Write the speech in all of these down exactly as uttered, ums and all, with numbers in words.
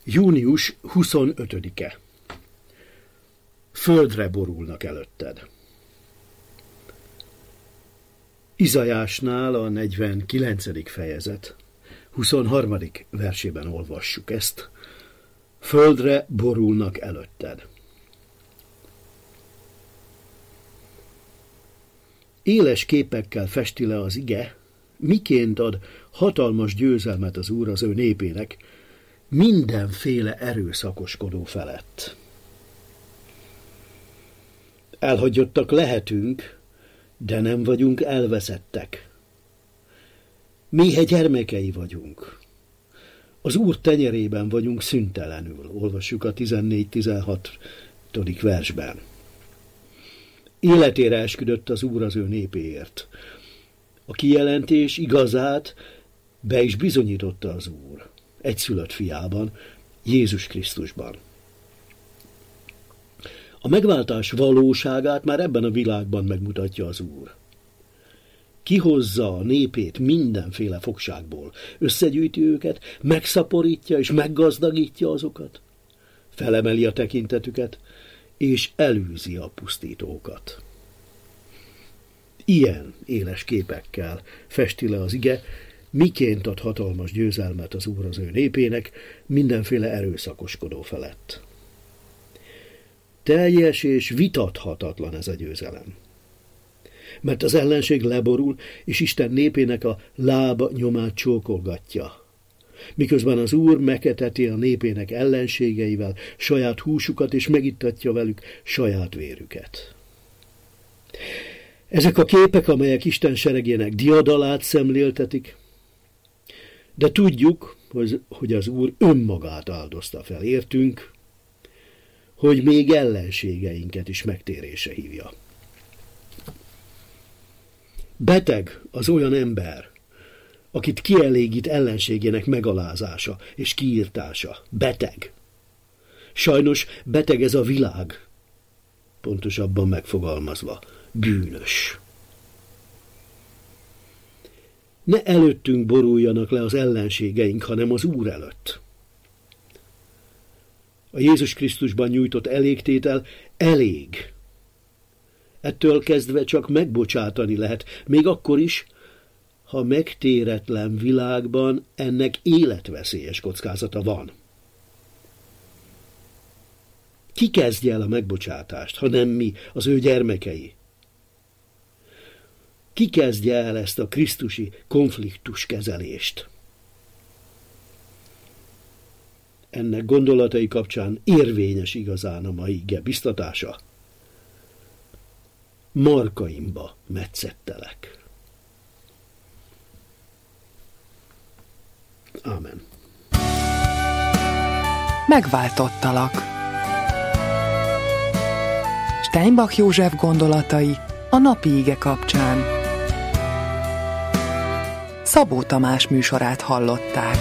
június huszonötödike. Földre borulnak előtted. Izajásnál a negyvenkilencedik fejezet, huszonharmadik versében olvassuk ezt. Földre borulnak előtted. Éles képekkel festi le az ige, miként ad hatalmas győzelmet az Úr az ő népének, mindenféle erőszakoskodó felett. Elhagyottak lehetünk, de nem vagyunk elveszettek. Méhe gyermekei vagyunk. Az Úr tenyerében vagyunk szüntelenül, olvassuk a tizennégy-tizenhatodik versben. Életére esküdött az Úr az ő népéért. A kijelentés igazát be is bizonyította az Úr, egyszülött fiában, Jézus Krisztusban. A megváltás valóságát már ebben a világban megmutatja az Úr. Kihozza a népét mindenféle fogságból, összegyűjti őket, megszaporítja és meggazdagítja azokat, felemeli a tekintetüket, és elűzi a pusztítókat. Ilyen éles képekkel festi le az ige, miként ad hatalmas győzelmet az Úr az ő népének mindenféle erőszakoskodó felett. Teljes és vitathatatlan ez a győzelem. Mert az ellenség leborul, és Isten népének a lába nyomát csókolgatja. Miközben az Úr megeteti a népének ellenségeivel saját húsukat, és megittatja velük saját vérüket. Ezek a képek, amelyek Isten seregének diadalát szemléltetik, de tudjuk, hogy az Úr önmagát áldozta fel értünk, hogy még ellenségeinket is megtérésre hívja. Beteg az olyan ember, akit kielégít ellenségének megalázása és kiirtása. Beteg. Sajnos beteg ez a világ, pontosabban megfogalmazva, bűnös. Ne előttünk boruljanak le az ellenségeink, hanem az Úr előtt. A Jézus Krisztusban nyújtott elégtétel elég. Ettől kezdve csak megbocsátani lehet, még akkor is, ha megtéretlen világban ennek életveszélyes kockázata van. Ki kezdje el a megbocsátást, ha nem mi, az ő gyermekei? Ki kezdje el ezt a krisztusi konfliktus kezelést? Ennek gondolatai kapcsán érvényes igazán a mai ige biztatása. Markaimba metszettelek. Ámen. Megváltottalak. Steinbach József gondolatai a napi ige kapcsán. Szabó Tamás műsorát hallották.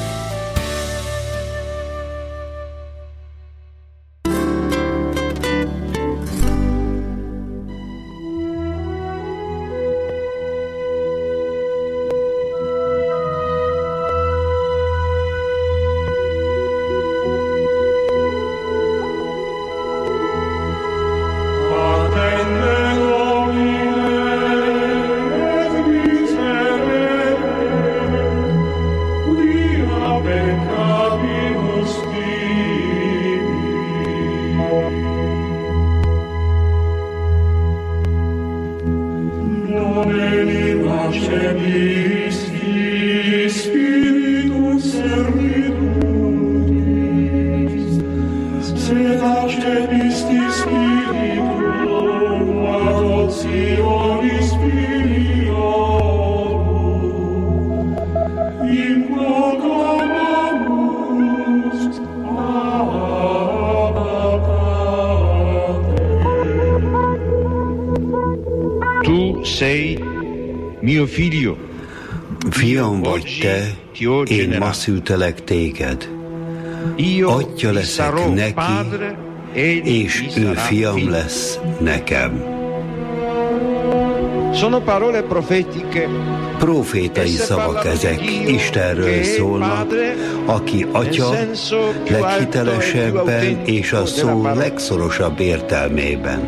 Fiam vagy te, én ma szültelek téged. Atya leszek neki, és ő fiam lesz nekem. Sono parole profetiche Profétai szavak ezek, Istenről szólnak, aki Atya leghitelesebben és a szó legszorosabb értelmében.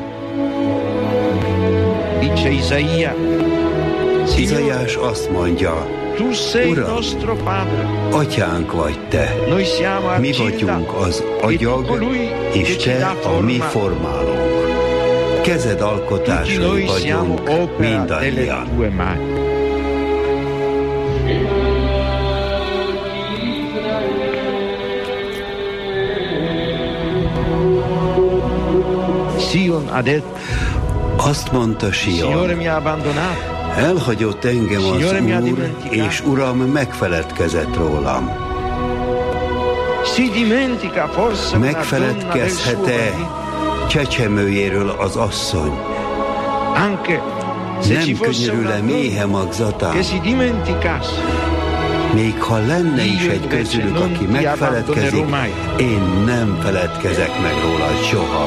Izaiás azt mondja, Uram, Atyánk vagy Te, mi vagyunk az agyag, és Te a mi formálónk. Kezed alkotásai vagyunk mindannyian. Azt mondta Sion, elhagyott engem az Úr, és Uram megfeledkezett rólam. Megfeledkezhet-e csecsemőjéről az asszony? Nem könyörül-e méhe magzatán? Még ha lenne is egy közülük, aki megfeledkezik, én nem feledkezek meg róla soha.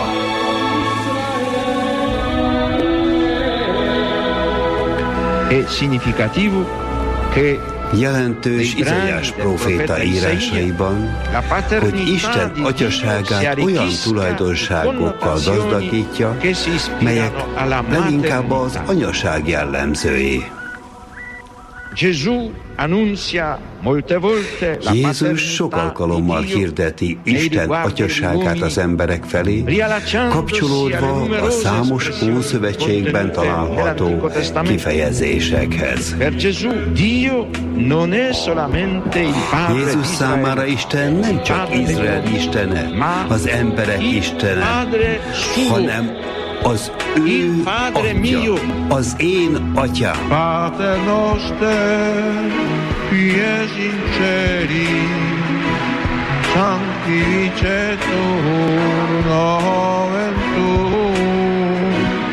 Jelentős Izaiás próféta írásaiban, hogy Isten atyaságát olyan tulajdonságokkal gazdagítja, melyek leginkább az anyaság jellemzői. Jézus sok alkalommal hirdeti Isten atyaságát az emberek felé, kapcsolódva a számos Ószövetségben található kifejezésekhez. Jézus számára Isten nem csak Izrael istene, az emberek istene, hanem az ő Atya, az én Atyám. Pater noster, qui es in celi, sanctificetur nomen tuum,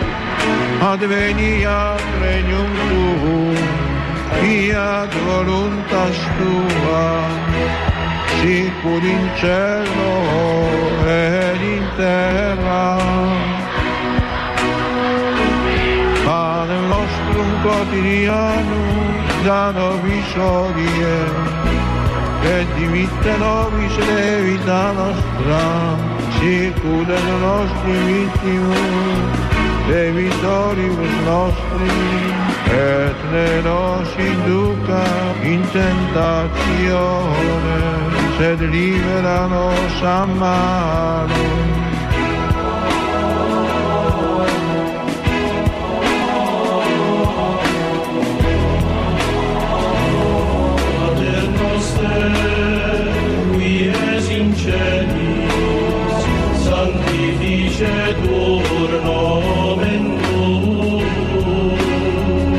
adveniat regnum tuum, fiat voluntas tua, sicur in cielo et in terra. Panem nostrum quotidianum da nobis hodie, et dimitte nobis debita nostra, sicur et nostri vittimus debitoribus nostri, et ne nos induca in tentatione, sed libera nos a malo. Sanctificetur nomen tuum,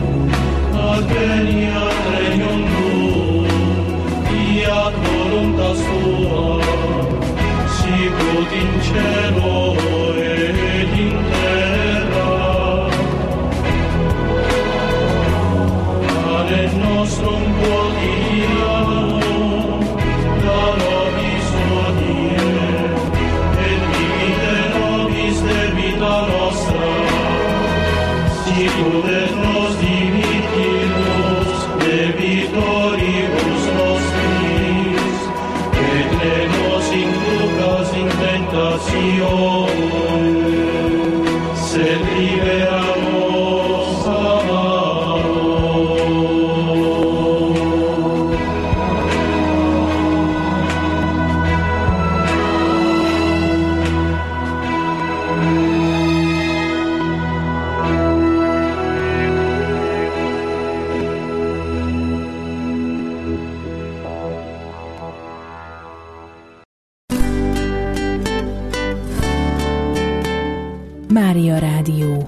adveniat regnum tuum, fiat voluntas tua, sicut in cielo et in terra. Panem nostrum quotidianum da nobis hodie, debita nostra, sicur et nos dimittimus debitoribus nostris, et ne nos inducas in tentatione, sed libera nos a malo. Mária Rádió.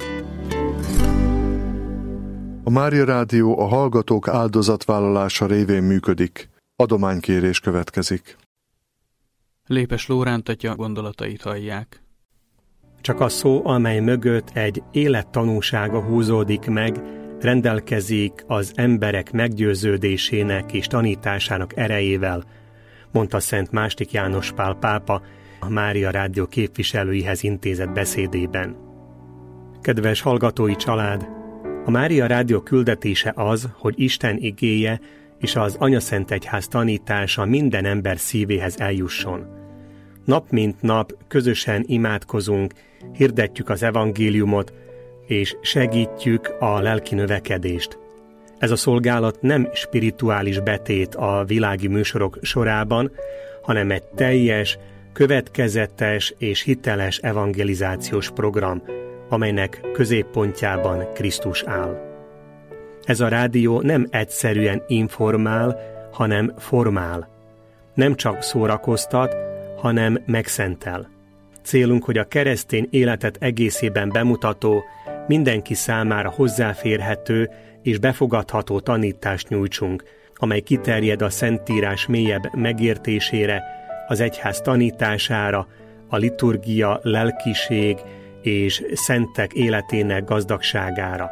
A Mária Rádió a hallgatók áldozatvállalása révén működik. Adománykérés következik. Lépes Lóránt atya gondolatait hallják. Csak a szó, amely mögött egy élettanúsága húzódik meg, rendelkezik az emberek meggyőződésének és tanításának erejével, mondta Szent második János Pál pápa a Mária Rádió képviselőihez intézett beszédében. Kedves hallgatói család, A Mária Rádió küldetése az, hogy Isten igéje és az Anyaszentegyház tanítása minden ember szívéhez eljusson. Nap mint nap közösen imádkozunk, hirdetjük az evangéliumot, és segítjük a lelki növekedést. Ez a szolgálat nem spirituális betét a világi műsorok sorában, hanem egy teljes, következetes és hiteles evangelizációs program, amelynek középpontjában Krisztus áll. Ez a rádió nem egyszerűen informál, hanem formál. Nem csak szórakoztat, hanem megszentel. Célunk, hogy a keresztény életet egészében bemutató, mindenki számára hozzáférhető és befogadható tanítást nyújtsunk, amely kiterjed a Szentírás mélyebb megértésére, az egyház tanítására, a liturgia, lelkiség és szentek életének gazdagságára.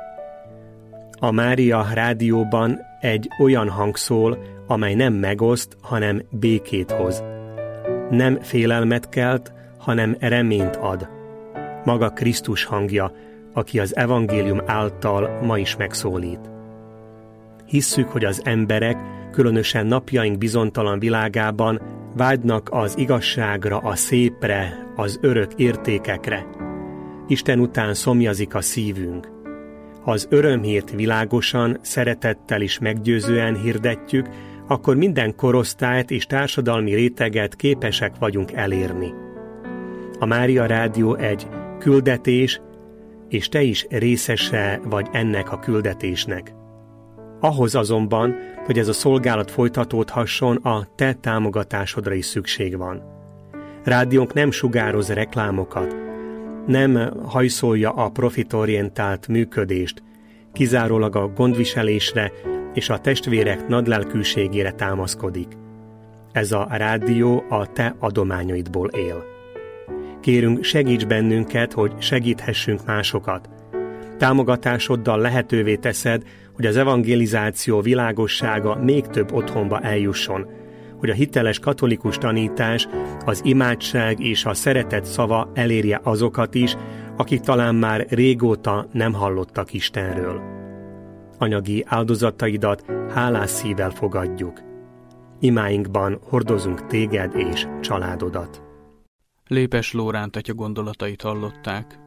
A Mária Rádióban egy olyan hang szól, amely nem megoszt, hanem békét hoz. Nem félelmet kelt, hanem reményt ad. Maga Krisztus hangja, aki az evangélium által ma is megszólít. Hisszük, hogy az emberek, különösen napjaink bizonytalan világában vágynak az igazságra, a szépre, az örök értékekre. Isten után szomjazik a szívünk. Ha az örömhírt világosan, szeretettel és meggyőzően hirdetjük, akkor minden korosztályt és társadalmi réteget képesek vagyunk elérni. A Mária Rádió egy küldetés, és te is részese vagy ennek a küldetésnek. Ahhoz azonban, hogy ez a szolgálat folytatódhasson, a te támogatásodra is szükség van. Rádiónk nem sugároz reklámokat, nem hajszolja a profitorientált működést, kizárólag a gondviselésre és a testvérek nagylelkűségére támaszkodik. Ez a rádió a te adományaidból él. Kérünk, segíts bennünket, hogy segíthessünk másokat. Támogatásoddal lehetővé teszed, hogy az evangelizáció világossága még több otthonba eljusson, hogy a hiteles katolikus tanítás, az imádság és a szeretet szava elérje azokat is, akik talán már régóta nem hallottak Istenről. Anyagi áldozataidat hálás szívvel fogadjuk. Imáinkban hordozunk téged és családodat. Lépes Lóránt atya gondolatait hallották.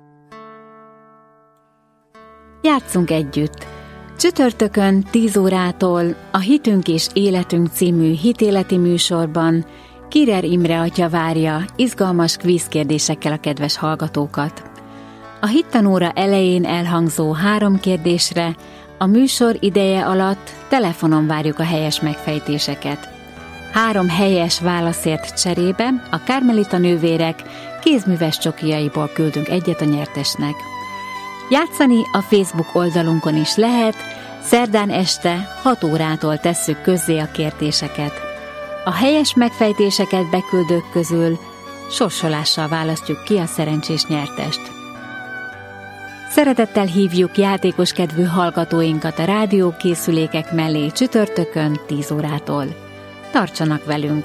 Játsszunk együtt! Csütörtökön tíz órától a Hitünk és Életünk című hitéleti műsorban Kirer Imre atya várja izgalmas kvízkérdésekkel a kedves hallgatókat. A hittanóra elején elhangzó három kérdésre a műsor ideje alatt telefonon várjuk a helyes megfejtéseket. Három helyes válaszért cserébe a Kármelita nővérek kézműves csokijaiból küldünk egyet a nyertesnek. Játszani a Facebook oldalunkon is lehet, szerdán este hat órától tesszük közzé a kérdéseket. A helyes megfejtéseket beküldők közül sorsolással választjuk ki a szerencsés nyertest. Szeretettel hívjuk játékoskedvű hallgatóinkat a rádiókészülékek mellé csütörtökön tíz órától. Tartsanak velünk!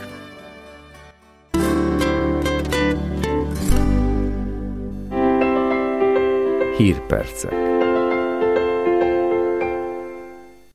Hírpercek.